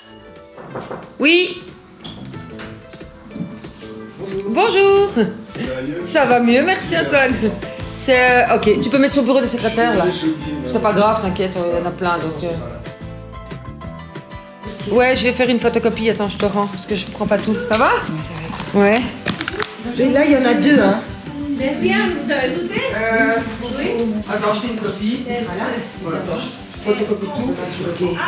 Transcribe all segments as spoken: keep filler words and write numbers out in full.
Oui. Bonjour. Ça va mieux, merci Antoine. C'est euh, ok, tu peux mettre sur le bureau des secrétaires là. C'est pas grave, t'inquiète, il y en a plein donc. Euh... Ouais, je vais faire une photocopie. Attends, je te rends parce que je prends pas tout. Ça va? Oui, ça va. Ouais. Et là, il y en a deux, hein. Bien, vous avez goûté? Euh. Oui. Attends, je fais une copie. Voilà. Voilà. Attends, je photocopie tout. Ok.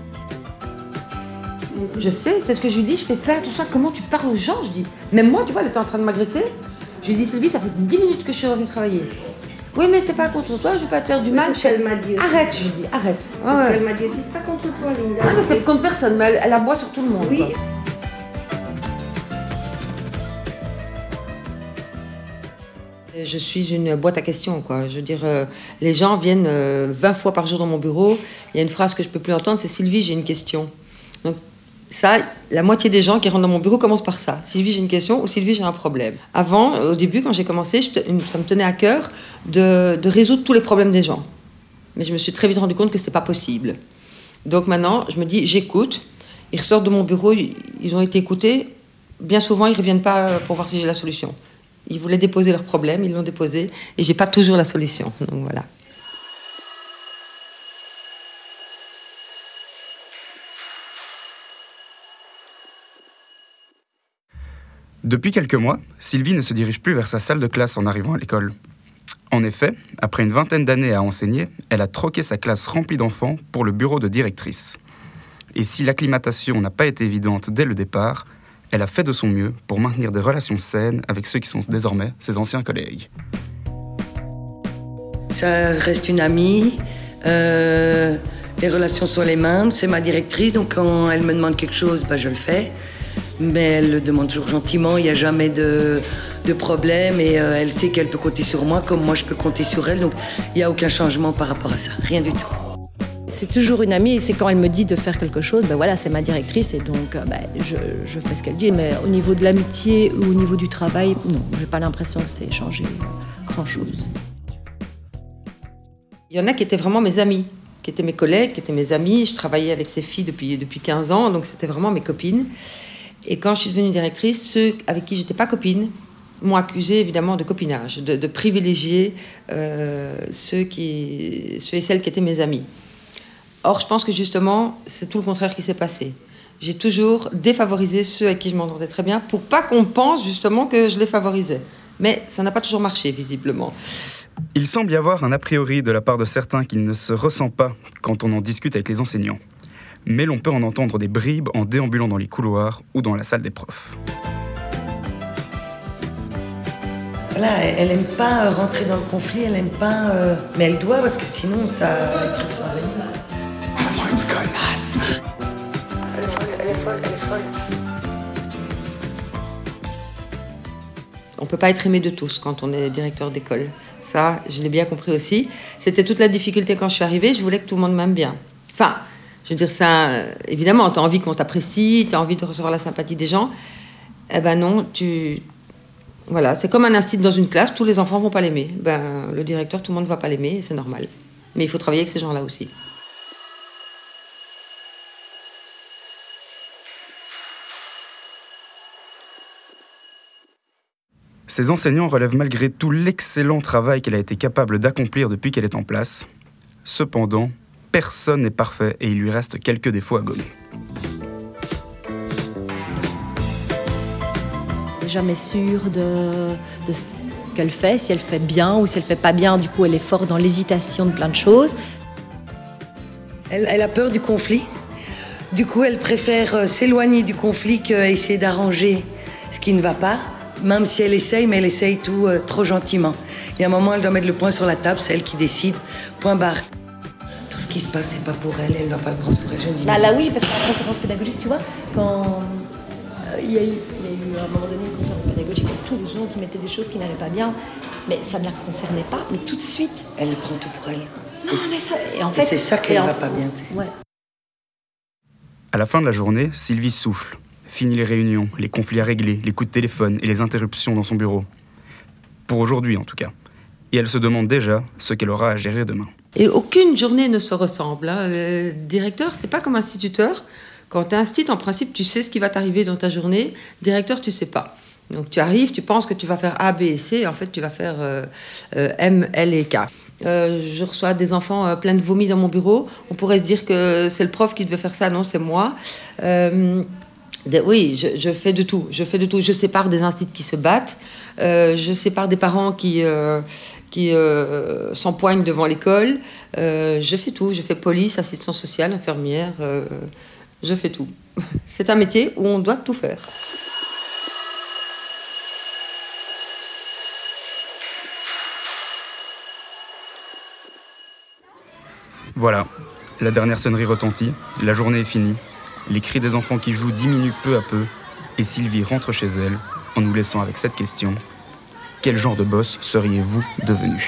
Je sais, c'est ce que je lui dis, je fais faire tout ça, comment tu parles aux gens, je dis. Même moi, tu vois, elle était en train de m'agresser. Je lui dis, Sylvie, ça fait dix minutes que je suis revenue travailler. Oui, mais c'est pas contre toi, je vais pas te faire du mal. C'est ce qu'elle m'a dit aussi. Arrête, je lui dis, arrête. C'est ouais, ce qu'elle m'a dit aussi, c'est pas contre toi, Linda. Ah non, c'est contre personne, mais elle, elle aboie sur tout le monde. Oui. Quoi. Je suis une boîte à questions, quoi. Je veux dire, euh, les gens viennent euh, vingt fois par jour dans mon bureau. Il y a une phrase que je peux plus entendre, c'est Sylvie, j'ai une question. Donc, ça, la moitié des gens qui rentrent dans mon bureau commencent par ça. Sylvie, j'ai une question ou Sylvie, j'ai un problème. Avant, au début, quand j'ai commencé, je te, ça me tenait à cœur de, de résoudre tous les problèmes des gens. Mais je me suis très vite rendu compte que c'était pas possible. Donc maintenant, je me dis, j'écoute. Ils ressortent de mon bureau, ils, ils ont été écoutés. Bien souvent, ils reviennent pas pour voir si j'ai la solution. Ils voulaient déposer leurs problèmes, ils l'ont déposé, et j'ai pas toujours la solution. Donc voilà. Depuis quelques mois, Sylvie ne se dirige plus vers sa salle de classe en arrivant à l'école. En effet, après une vingtaine d'années à enseigner, elle a troqué sa classe remplie d'enfants pour le bureau de directrice. Et si l'acclimatation n'a pas été évidente dès le départ, elle a fait de son mieux pour maintenir des relations saines avec ceux qui sont désormais ses anciens collègues. Ça reste une amie, euh, les relations sont les mêmes, c'est ma directrice, donc quand elle me demande quelque chose, bah, je le fais. Mais elle le demande toujours gentiment, il n'y a jamais de, de problème et euh, elle sait qu'elle peut compter sur moi comme moi je peux compter sur elle, donc il n'y a aucun changement par rapport à ça, rien du tout. C'est toujours une amie et c'est quand elle me dit de faire quelque chose, ben voilà, c'est ma directrice et donc ben, je, je fais ce qu'elle dit. Mais au niveau de l'amitié ou au niveau du travail, non, j'ai pas l'impression que c'est changé grand-chose. Il y en a qui étaient vraiment mes amis, qui étaient mes collègues, qui étaient mes amis. Je travaillais avec ces filles depuis, depuis quinze ans, donc c'était vraiment mes copines. Et quand je suis devenue directrice, ceux avec qui j'étais pas copine m'ont accusée évidemment de copinage, de, de privilégier euh, ceux, qui, ceux et celles qui étaient mes amis. Or, je pense que justement, c'est tout le contraire qui s'est passé. J'ai toujours défavorisé ceux avec qui je m'entendais très bien pour pas qu'on pense justement que je les favorisais. Mais ça n'a pas toujours marché, visiblement. Il semble y avoir un a priori de la part de certains qui ne se ressent pas quand on en discute avec les enseignants. Mais l'on peut en entendre des bribes en déambulant dans les couloirs ou dans la salle des profs. Voilà, elle n'aime pas rentrer dans le conflit, elle n'aime pas... Euh... Mais elle doit, parce que sinon, ça, les trucs sont à venir. Ah, c'est une connasse! Elle est folle, elle est folle, elle est folle. On ne peut pas être aimé de tous quand on est directeur d'école. Ça, je l'ai bien compris aussi. C'était toute la difficulté quand je suis arrivée, je voulais que tout le monde m'aime bien. Enfin... Je veux dire, ça, évidemment, tu as envie qu'on t'apprécie, tu as envie de recevoir la sympathie des gens. Eh ben non, tu... Voilà, c'est comme un institut dans une classe, tous les enfants ne vont pas l'aimer. Ben, le directeur, tout le monde ne va pas l'aimer, c'est normal. Mais il faut travailler avec ces gens-là aussi. Ces enseignants relèvent malgré tout l'excellent travail qu'elle a été capable d'accomplir depuis qu'elle est en place. Cependant, personne n'est parfait et il lui reste quelques défauts à gommer. Elle n'est jamais sûre de, de ce qu'elle fait, si elle fait bien ou si elle fait pas bien. Du coup, elle est forte dans l'hésitation de plein de choses. Elle, elle a peur du conflit. Du coup, elle préfère s'éloigner du conflit qu'essayer d'arranger ce qui ne va pas. Même si elle essaye, mais elle essaye tout euh, trop gentiment. Il y a un moment, elle doit mettre le point sur la table, c'est elle qui décide. Point barre. Tout ce qui se passe, c'est pas pour elle, elle ne doit pas le prendre pour elle. Je dis bah, là, oui, parce qu'en conférence pédagogique, tu vois, quand euh, il, y a eu, il y a eu à un moment donné une conférence pédagogique avec tous les gens qui mettaient des choses qui n'allaient pas bien, mais ça ne la concernait pas, mais tout de suite. Elle le prend tout pour elle. Non, mais ça, et en et fait, c'est ça qu'elle ne en... va pas bien. Ouais. À la fin de la journée, Sylvie souffle. Fini les réunions, les conflits à régler, les coups de téléphone et les interruptions dans son bureau. Pour aujourd'hui, en tout cas. Et elle se demande déjà ce qu'elle aura à gérer demain. Et aucune journée ne se ressemble. Hein. Le directeur, c'est pas comme instituteur. Quand tu es instit, en principe, tu sais ce qui va t'arriver dans ta journée. Directeur, tu ne sais pas. Donc tu arrives, tu penses que tu vas faire A, B et C, et en fait tu vas faire euh, euh, M, L et K. Euh, je reçois des enfants euh, pleins de vomi dans mon bureau. On pourrait se dire que c'est le prof qui devait faire ça, non, c'est moi. Euh, de, oui, je, je fais de tout. Je fais de tout. Je sépare des instituts qui se battent. Euh, je sépare des parents qui, euh, qui euh, s'empoignent devant l'école. Euh, je fais tout. Je fais police, assistance sociale, infirmière. Euh, je fais tout. C'est un métier où on doit tout faire. Voilà, la dernière sonnerie retentit, la journée est finie, les cris des enfants qui jouent diminuent peu à peu, et Sylvie rentre chez elle en nous laissant avec cette question : quel genre de boss seriez-vous devenu ?